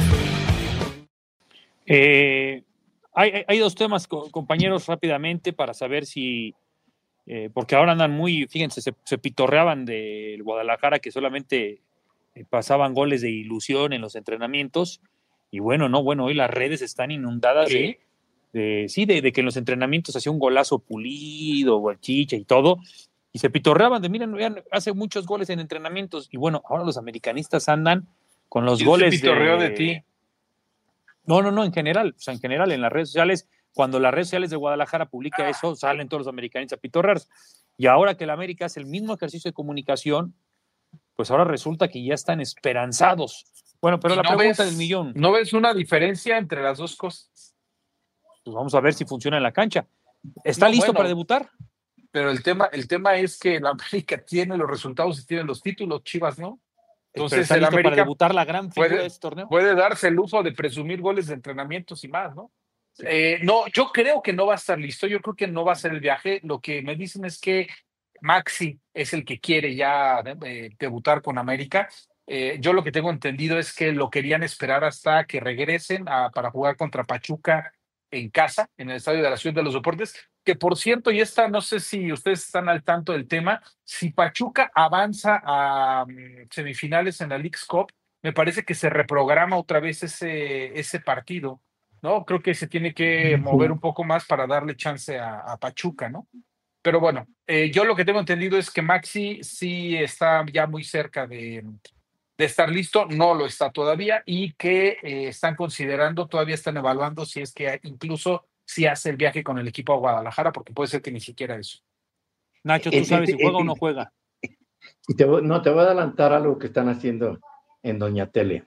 Hay dos temas, compañeros, rápidamente, para saber si, porque ahora andan muy, fíjense, se pitorreaban del Guadalajara, que solamente pasaban goles de ilusión en los entrenamientos, y bueno, hoy las redes están inundadas ¿Sí? de que en los entrenamientos hacía un golazo Pulido, Guachicha y todo, y se pitorreaban de, miren, hace muchos goles en entrenamientos, y bueno, ahora los americanistas andan con los goles se pitorreó de ti? No, en general, o sea, en general, en las redes sociales, cuando las redes sociales de Guadalajara publica eso, salen todos los americanistas a pitorrearse. Y ahora que el América hace el mismo ejercicio de comunicación, pues ahora resulta que ya están esperanzados. Bueno, pero la pregunta del millón. ¿No ves una diferencia entre las dos cosas? Pues vamos a ver si funciona en la cancha. ¿Está listo para debutar? Pero el tema es que el América tiene los resultados y tiene los títulos, Chivas, ¿no? Entonces el América para debutar la gran figura de este torneo. Puede darse el lujo de presumir goles de entrenamientos y más, ¿no? Sí. No, yo creo que no va a estar listo, yo creo que no va a ser el viaje. Lo que me dicen es que Maxi es el que quiere ya debutar con América. Yo lo que tengo entendido es que lo querían esperar hasta que regresen para jugar contra Pachuca en casa, en el estadio de la Ciudad de los Deportes, que por cierto, y esta no sé si ustedes están al tanto del tema, si Pachuca avanza a semifinales en la Leagues Cup, me parece que se reprograma otra vez ese partido, ¿no? Creo que se tiene que mover un poco más para darle chance a Pachuca, ¿no? Pero bueno, yo lo que tengo entendido es que Maxi sí está ya muy cerca de estar listo, no lo está todavía, y que todavía están evaluando si es que incluso si hace el viaje con el equipo a Guadalajara, porque puede ser que ni siquiera eso. Nacho, ¿tú sabes si juega o no juega? Te voy a adelantar algo que están haciendo en Doña Tele.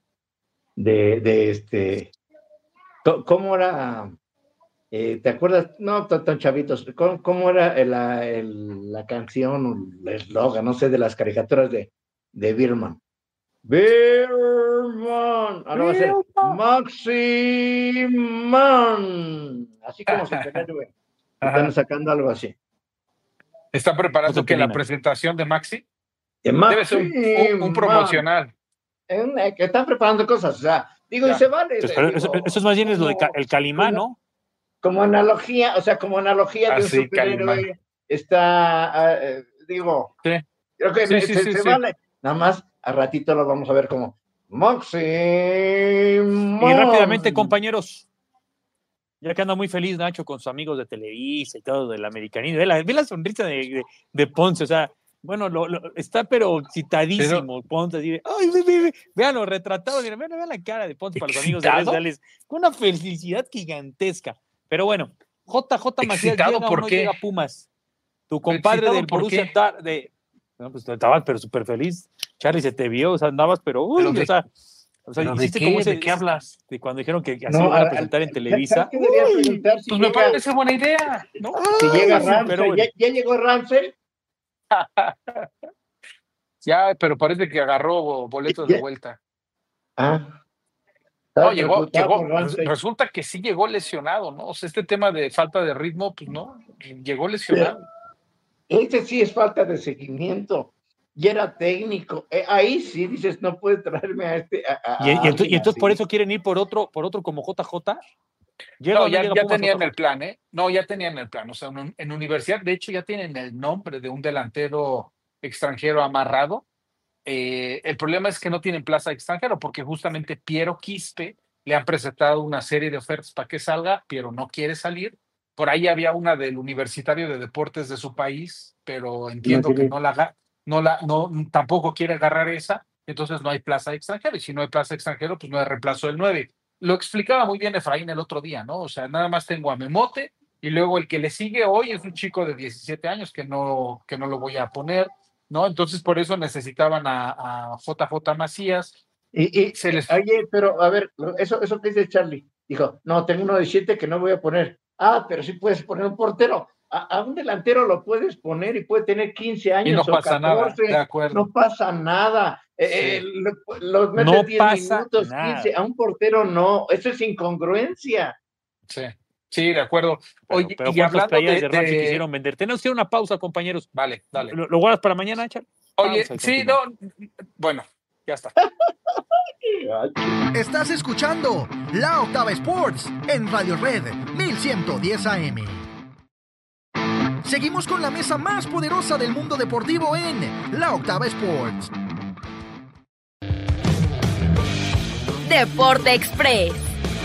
¿Cómo era? ¿Te acuerdas? No, tan chavitos. ¿Cómo era la canción, el eslogan, no sé, de las caricaturas de Birman? Birman. Ahora va a ser Maximan. Así como se güey. Están sacando algo así. ¿Están preparando que la presentación de Maxi? Debe ser un promocional. Que están preparando cosas, o sea, digo, ya. Y se vale. Eso es más bien el Calimán, ¿no? Como analogía, de un superhéroe, está, creo que se vale. Nada más, a ratito lo vamos a ver como Maxi. Y rápidamente, compañeros, ya que anda muy feliz Nacho con sus amigos de Televisa y todo del americanismo, ve la sonrisa de Ponce, o sea, bueno, está pero citadísimo Ponce, así de, ay, véanlo retratado, vean la cara de Ponce para los amigos de redes sociales, con una felicidad gigantesca. Pero bueno, JJ Macías llega o no llega a Pumas. Tu compadre del Borussia no, pues estabas pero súper feliz. Charlie, se te vio, o sea, andabas, pero uy, o sea, ¿de qué hablas? De cuando dijeron que así lo van a presentar en Televisa. Pues me parece buena idea, ¿no? Si llega Ramsey, bueno. ¿Ya llegó Ramsey? Ya, pero parece que agarró boletos de vuelta. No, llegó, resulta que sí llegó lesionado, ¿no? O sea, este tema de falta de ritmo, pues no, llegó lesionado. Sí es falta de seguimiento. Y era técnico. Ahí sí dices, no puede traerme a este. ¿Y entonces por eso quieren ir por otro como JJ? No, ya tenían el plan, ¿eh? No, ya tenían el plan. O sea, en universidad, de hecho, ya tienen el nombre de un delantero extranjero amarrado. El problema es que no tienen plaza de extranjero, porque justamente Piero Quispe le han presentado una serie de ofertas para que salga. Piero no quiere salir. Por ahí había una del Universitario de Deportes de su país, pero entiendo que tampoco quiere agarrar esa, entonces no hay plaza de extranjero, y si no hay plaza de extranjero, pues no hay reemplazo del 9. Lo explicaba muy bien Efraín el otro día, ¿no? O sea, nada más tengo a Memote, y luego el que le sigue hoy es un chico de 17 años que no lo voy a poner, ¿no? Entonces por eso necesitaban a JJ Macías, Oye, pero a ver, eso que dice Charlie, dijo, no, tengo uno de 7 que no voy a poner. Pero sí puedes poner un portero. A un delantero lo puedes poner y puede tener 15 años y no o pasa 14. nada, de acuerdo. No pasa nada. Sí. Los metes No 10 pasa minutos, nada. 15. A un portero no. Eso es incongruencia. Sí, de acuerdo. Oye, pero y ¿cuántas hablando playas de Ramsey quisieron vender? Tenemos que ir a una pausa, compañeros. Dale. ¿Lo guardas para mañana, Char? Oye, sí, no. Bueno, ya está. Estás escuchando La Octava Sports en Radio Red 1110 AM. Seguimos con la mesa más poderosa del mundo deportivo en La Octava Sports. Deporte Express.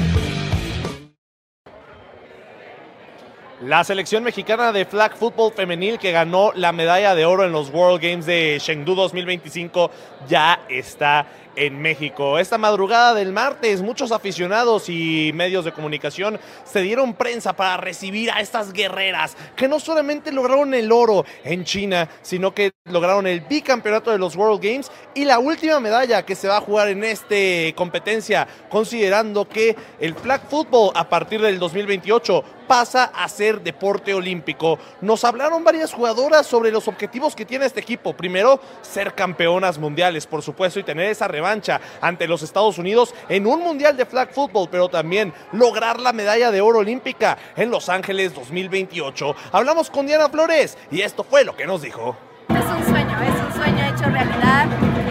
La selección mexicana de flag football femenil que ganó la medalla de oro en los World Games de Chengdu 2025 ya está en México. Esta madrugada del martes, muchos aficionados y medios de comunicación se dieron prensa para recibir a estas guerreras que no solamente lograron el oro en China, sino que lograron el bicampeonato de los World Games y la última medalla que se va a jugar en esta competencia, considerando que el flag football a partir del 2028 pasa a ser deporte olímpico. Nos hablaron varias jugadoras sobre los objetivos que tiene este equipo. Primero, ser campeonas mundiales, por supuesto, y tener esa revancha ante los Estados Unidos en un mundial de flag football, pero también lograr la medalla de oro olímpica en Los Ángeles 2028. Hablamos con Diana Flores y esto fue lo que nos dijo. Es un sueño hecho realidad.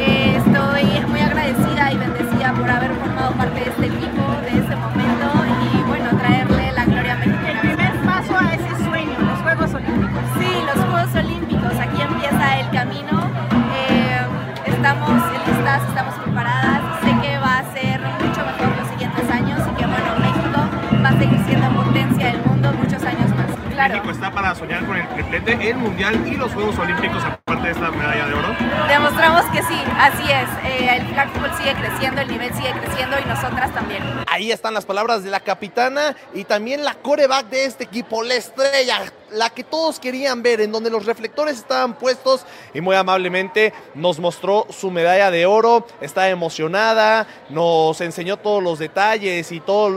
Estoy muy agradecida y bendecida por haber formado parte de este equipo, de este momento y bueno, traerle la gloria a México. El primer paso a ese sueño, los Juegos Olímpicos. Sí, los Juegos Olímpicos, aquí empieza el camino. Estamos listas, estamos preparadas. Sé que va a ser mucho mejor los siguientes años y que bueno, México va a seguir siendo potencia del mundo muchos años más. Claro. México está para soñar con el triplete, el Mundial y los Juegos Olímpicos aparte de esta medalla de oro. Demostramos que sí, así es. El flag football sigue creciendo, el nivel sigue creciendo y nosotras también. Ahí están las palabras de la capitana y también la quarterback de este equipo, la estrella, la que todos querían ver, en donde los reflectores estaban puestos y muy amablemente nos mostró su medalla de oro. Está emocionada, nos enseñó todos los detalles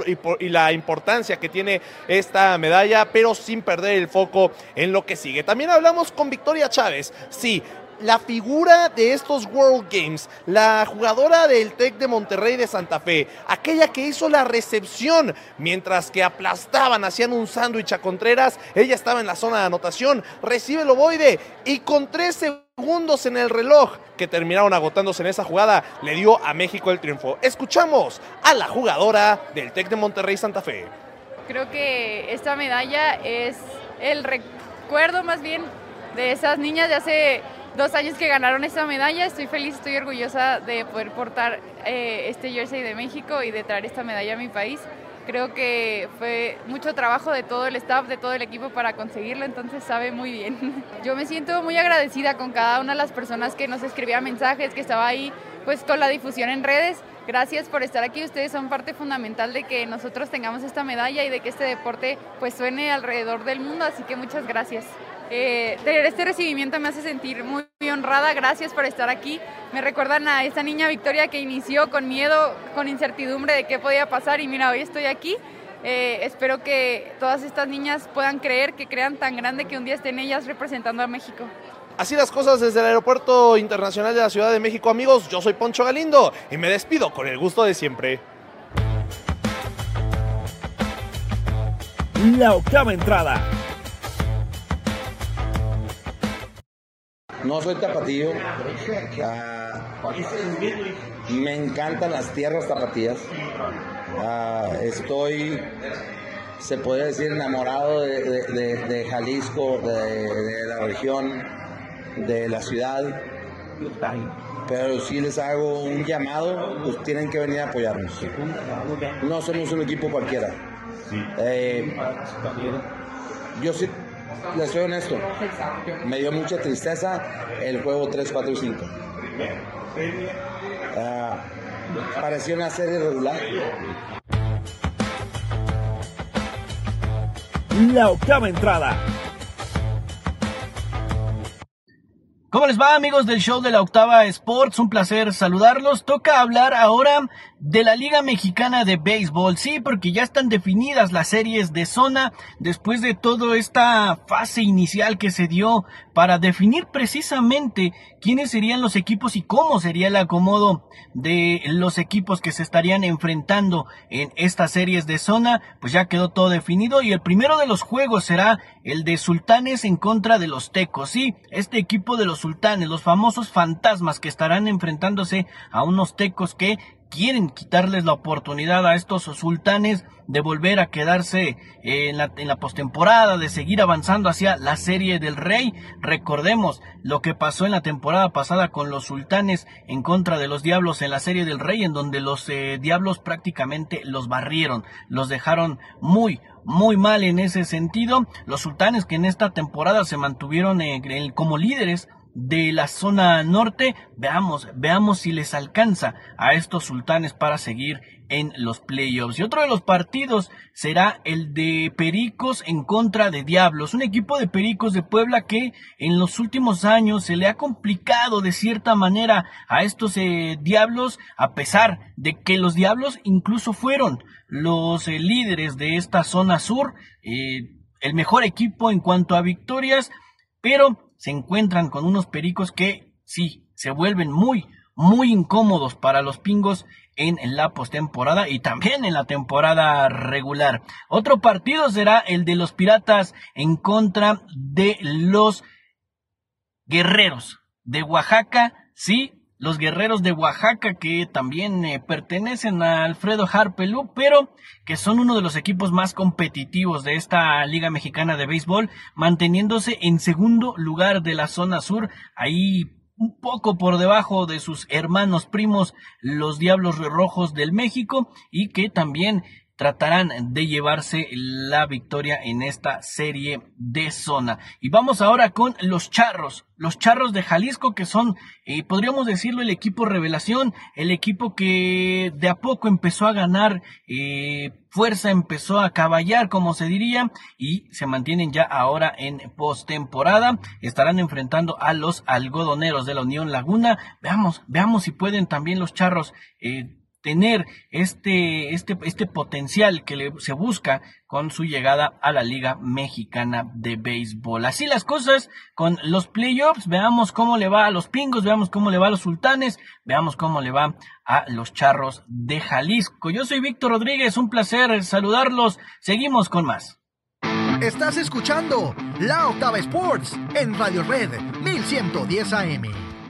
y la importancia que tiene esta medalla, pero sin perder el foco en lo que sigue. También hablamos con Victoria Chávez, sí, la figura de estos World Games, la jugadora del TEC de Monterrey de Santa Fe, aquella que hizo la recepción mientras que aplastaban, hacían un sándwich a Contreras. Ella estaba en la zona de anotación, recibe el ovoide y con 3 segundos en el reloj que terminaron agotándose en esa jugada, le dio a México el triunfo. Escuchamos a la jugadora del TEC de Monterrey Santa Fe. Creo que esta medalla es el recuerdo más bien de esas niñas de hace 2 años que ganaron esta medalla. Estoy feliz, estoy orgullosa de poder portar este jersey de México y de traer esta medalla a mi país. Creo que fue mucho trabajo de todo el staff, de todo el equipo para conseguirlo, entonces sabe muy bien. Yo me siento muy agradecida con cada una de las personas que nos escribía mensajes, que estaba ahí pues con la difusión en redes. Gracias por estar aquí, ustedes son parte fundamental de que nosotros tengamos esta medalla y de que este deporte pues suene alrededor del mundo, así que muchas gracias. Tener este recibimiento me hace sentir muy honrada, gracias por estar aquí. Me recuerdan a esta niña Victoria que inició con miedo, con incertidumbre de qué podía pasar y mira, hoy estoy aquí. Espero que todas estas niñas puedan creer, que crean tan grande que un día estén ellas representando a México. Así las cosas desde el Aeropuerto Internacional de la Ciudad de México, amigos. Yo soy Poncho Galindo y me despido con el gusto de siempre. La octava entrada. No soy tapatío, me encantan las tierras tapatías, estoy, se podría decir, enamorado de Jalisco, de la región, de la ciudad, pero si les hago un llamado, pues tienen que venir a apoyarnos. No somos un equipo cualquiera. Yo sí, les soy honesto, me dio mucha tristeza el juego 3, 4 y 5. Pareció una serie regular. La octava entrada. ¿Cómo les va, amigos del show de la Octava Sports? Un placer saludarlos. Toca hablar ahora de la Liga Mexicana de Béisbol. Sí, porque ya están definidas las series de zona después de toda esta fase inicial que se dio para definir precisamente quiénes serían los equipos y cómo sería el acomodo de los equipos que se estarían enfrentando en estas series de zona. Pues ya quedó todo definido y el primero de los juegos será el de Sultanes en contra de los Tecos. Sí, este equipo de los Sultanes, los famosos fantasmas que estarán enfrentándose a unos Tecos que quieren quitarles la oportunidad a estos Sultanes de volver a quedarse en la postemporada, de seguir avanzando hacia la Serie del Rey. Recordemos lo que pasó en la temporada pasada con los Sultanes en contra de los Diablos en la Serie del Rey, en donde los Diablos prácticamente los barrieron, los dejaron muy mal en ese sentido. Los Sultanes que en esta temporada se mantuvieron como líderes de la zona norte. Veamos si les alcanza a estos Sultanes para seguir en los playoffs. Y otro de los partidos será el de Pericos en contra de Diablos, un equipo de Pericos de Puebla que en los últimos años se le ha complicado de cierta manera a estos Diablos, a pesar de que los Diablos incluso fueron los líderes de esta zona sur, el mejor equipo en cuanto a victorias, pero se encuentran con unos Pericos que sí, se vuelven muy incómodos para los Pingos en la postemporada y también en la temporada regular. Otro partido será el de los Piratas en contra de los Guerreros de Oaxaca. Sí, los Guerreros de Oaxaca que también pertenecen a Alfredo Harpelú, pero que son uno de los equipos más competitivos de esta Liga Mexicana de Béisbol, manteniéndose en segundo lugar de la zona sur, ahí un poco por debajo de sus hermanos primos, los Diablos Rojos del México, y que también tratarán de llevarse la victoria en esta serie de zona. Y vamos ahora con los Charros de Jalisco, que son, podríamos decirlo, el equipo revelación, el equipo que de a poco empezó a ganar fuerza, empezó a caballar, como se diría, y se mantienen ya ahora en postemporada. Estarán enfrentando a los Algodoneros de la Unión Laguna. Veamos si pueden también los Charros tener este potencial que se busca con su llegada a la Liga Mexicana de Béisbol. Así las cosas con los playoffs. Veamos cómo le va a los Pingos, veamos cómo le va a los Sultanes, veamos cómo le va a los Charros de Jalisco. Yo soy Víctor Rodríguez, un placer saludarlos. Seguimos con más. Estás escuchando La Octava Sports en Radio Red 1110 AM.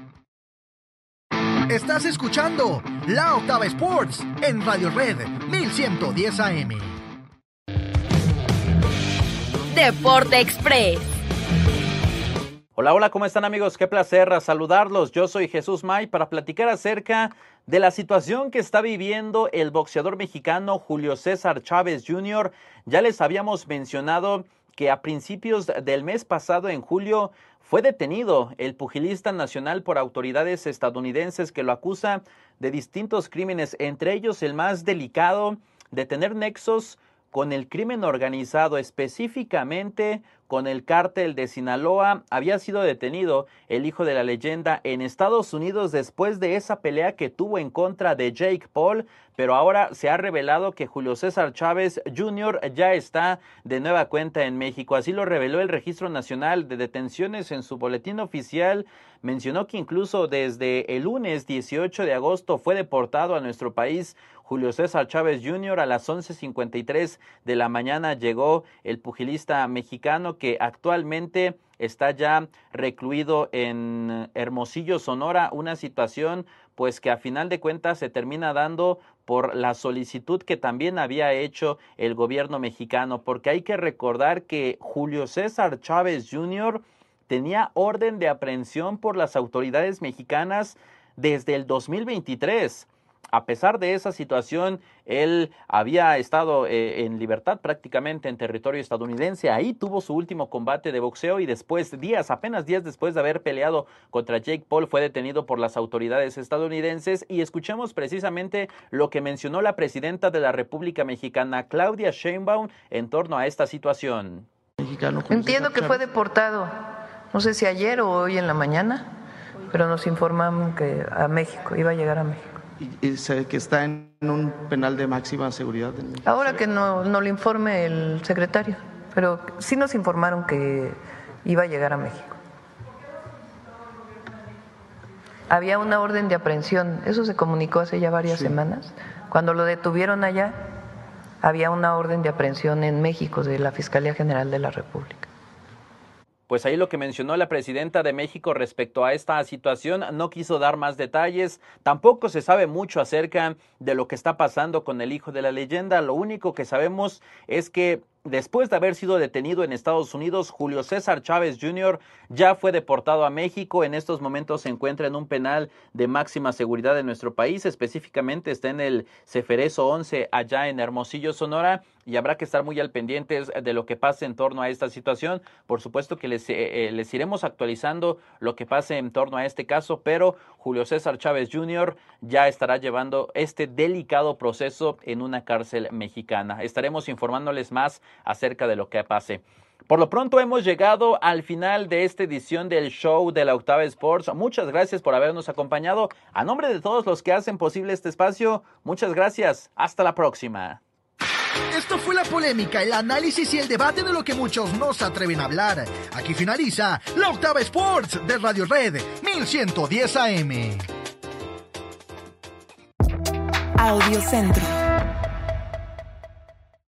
Estás escuchando La Octava Sports en Radio Red 1110 AM. Deporte Express. Hola, ¿cómo están, amigos? Qué placer saludarlos. Yo soy Jesús May para platicar acerca de la situación que está viviendo el boxeador mexicano Julio César Chávez Jr. Ya les habíamos mencionado que a principios del mes pasado, en julio, fue detenido el pugilista nacional por autoridades estadounidenses que lo acusa de distintos crímenes, entre ellos el más delicado, de tener nexos con el crimen organizado, específicamente con el cártel de Sinaloa. Había sido detenido el hijo de la leyenda en Estados Unidos después de esa pelea que tuvo en contra de Jake Paul, pero ahora se ha revelado que Julio César Chávez Jr. ya está de nueva cuenta en México. Así lo reveló el Registro Nacional de Detenciones en su boletín oficial. Mencionó que incluso desde el lunes 18 de agosto fue deportado a nuestro país Julio César Chávez Jr. A las 11:53 de la mañana llegó el pugilista mexicano, que actualmente está ya recluido en Hermosillo, Sonora, una situación pues que a final de cuentas se termina dando por la solicitud que también había hecho el gobierno mexicano, porque hay que recordar que Julio César Chávez Jr. tenía orden de aprehensión por las autoridades mexicanas desde el 2023. A pesar de esa situación, él había estado en libertad prácticamente en territorio estadounidense. Ahí tuvo su último combate de boxeo y después, apenas días después de haber peleado contra Jake Paul, fue detenido por las autoridades estadounidenses. Y escuchemos precisamente lo que mencionó la presidenta de la República Mexicana, Claudia Sheinbaum, en torno a esta situación. Entiendo que fue deportado no sé si ayer o hoy en la mañana, pero nos informaron que a México, iba a llegar a México. ¿Y sabe que está en un penal de máxima seguridad? Ahora que no lo informe el secretario, pero sí nos informaron que iba a llegar a México. Había una orden de aprehensión, eso se comunicó hace ya varias semanas. Cuando lo detuvieron allá, había una orden de aprehensión en México de la Fiscalía General de la República. Pues ahí lo que mencionó la presidenta de México respecto a esta situación, no quiso dar más detalles, tampoco se sabe mucho acerca de lo que está pasando con el hijo de la leyenda. Lo único que sabemos es que después de haber sido detenido en Estados Unidos, Julio César Chávez Jr. ya fue deportado a México. En estos momentos se encuentra en un penal de máxima seguridad en nuestro país, específicamente está en el Ceferezo 11 allá en Hermosillo, Sonora, y habrá que estar muy al pendientes de lo que pase en torno a esta situación. Por supuesto que les iremos actualizando lo que pase en torno a este caso, pero Julio César Chávez Jr. ya estará llevando este delicado proceso en una cárcel mexicana. Estaremos informándoles más acerca de lo que pase. Por lo pronto hemos llegado al final de esta edición del show de la Octava Sports. Muchas gracias por habernos acompañado. A nombre de todos los que hacen posible este espacio, muchas gracias. Hasta la próxima. Esto fue la polémica, el análisis y el debate de lo que muchos no se atreven a hablar. Aquí finaliza la Octava Sports de Radio Red 1110 AM. Audiocentro.